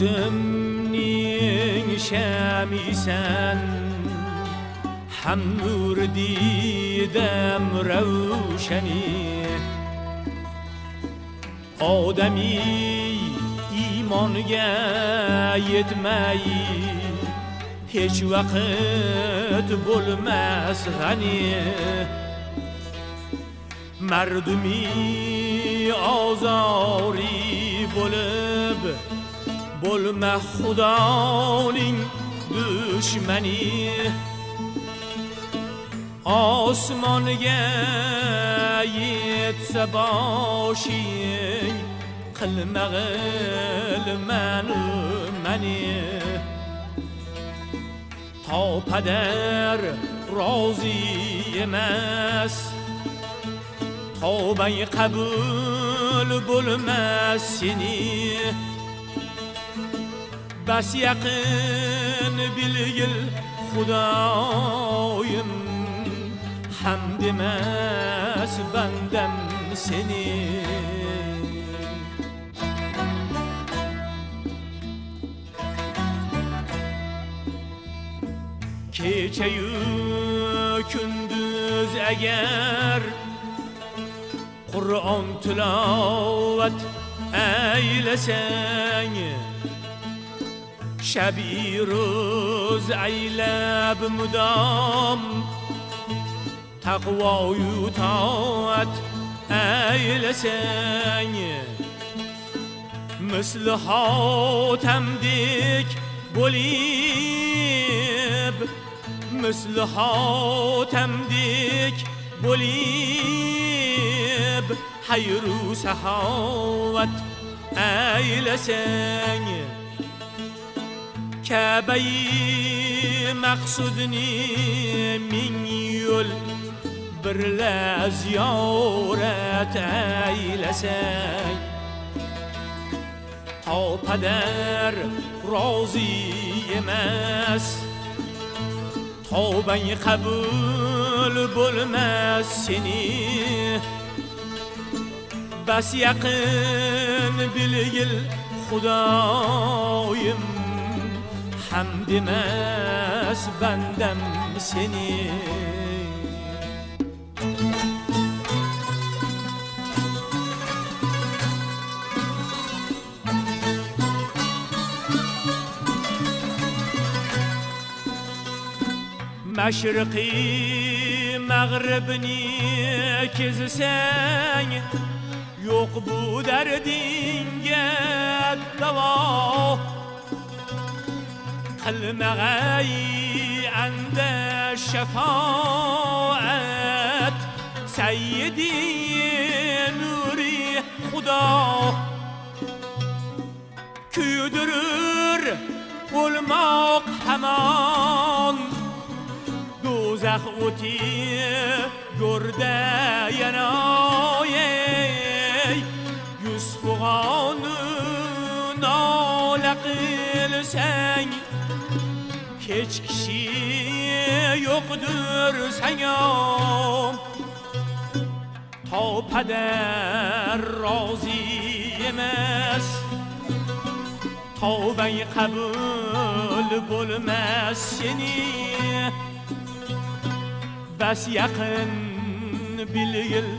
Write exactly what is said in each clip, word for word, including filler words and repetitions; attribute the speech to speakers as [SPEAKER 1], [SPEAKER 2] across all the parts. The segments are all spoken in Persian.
[SPEAKER 1] ko'zimning shamisan, ham nur didam ravshani. Odami imonga yetmay hech vaqt bo'lmas g'ani. Mardumi ozori bo'lib bo'lma xudoning dushmani. Osmonga yetsa boshing qilmag'il manu mani. To padar rozi emas, tavbang qabul bo'lmas seni. Bas yaqin bilgil Xudoyim, hamd emas bandam seni. Kechayu kunduz agar Qur'on tilovat aylasang, shabi ro'z aylab mudom taqvoyu toat aylasang, misli hotamdek bo'lib, misli hotamdek bo'lib, hayru saxovat aylasang, Kabai maqsudni ming yo'l birla ziyorat aylasang, to padar rozi emas, tavbang qabul bo'lmas seni. Bas yaqin bilgil Xudoyim, hamd emas bandam seni. Mashriqi mag'ribni kezsang, yo'q bu dardingga davo. Qilmag'ay anda shafoat, sayyidi nuri Xudo. Kuydirur o'lmoq hamon, do'zax o'ti go'rda yanoy. Yuz fug'onu nola qilsang, hech kishi yo'qdir sangam. To padar rozi emas, tavbang qabul bo'lmas seni. Bas yaqin bilgil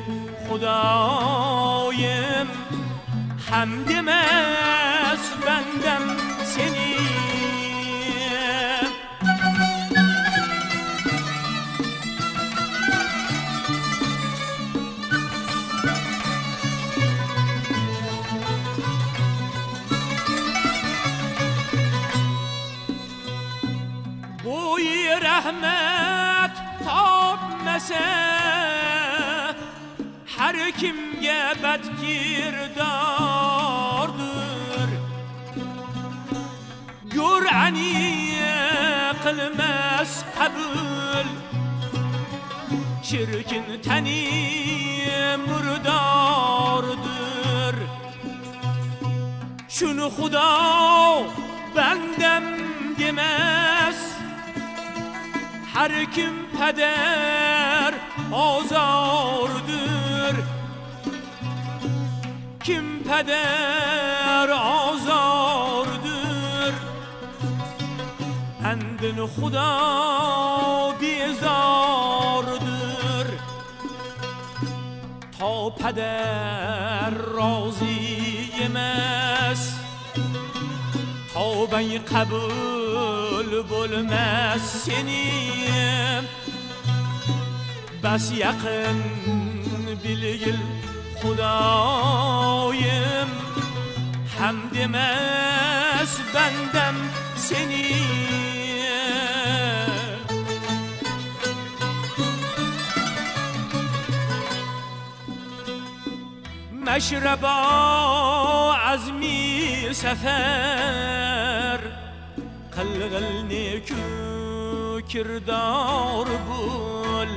[SPEAKER 1] Xudoyim, hamd emas bandam seni. Bo'yi rahmat topmasa, har kimga badkirdordir. Go'rani qilmas qabul, shirkin tani murdordir. Shuni Xudo bandam demas, har kim padar ozordir. Kim padar ozordir, senden خدا بیزاردر تا پدر راضیم است تا بی قبول بولمez seni بس yakın bilgil خدایم هم demez benden seni مشربا عزمی سفر قلقلنی کو کردار بول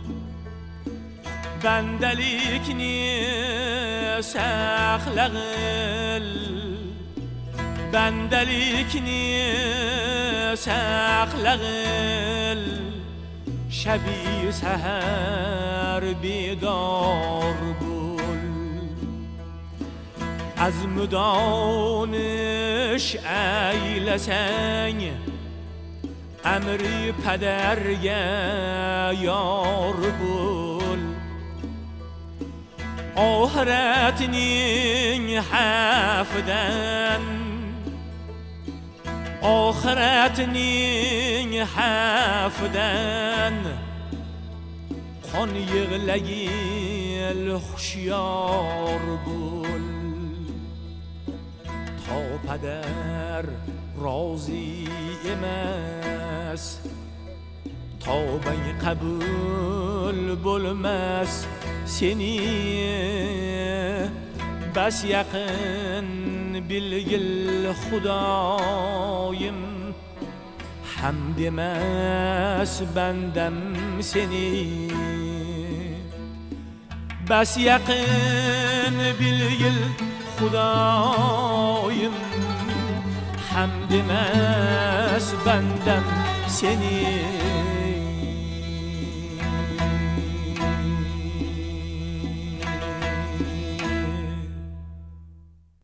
[SPEAKER 1] بندلیکنی سخلقل بندلیکنی سخلقل شبی سحر بیدار بول از مدانش ایلسن امری پدرگه یار بول آخرتنی حفدن آخرتنی حفدن خان یغلگی الخشیار بول تا پدر راضی امس تا بی قبول بولمez seni بس yakın bilgil خدایم هم demez benden seni بس yakın bilgil خدایم هم demez benden seni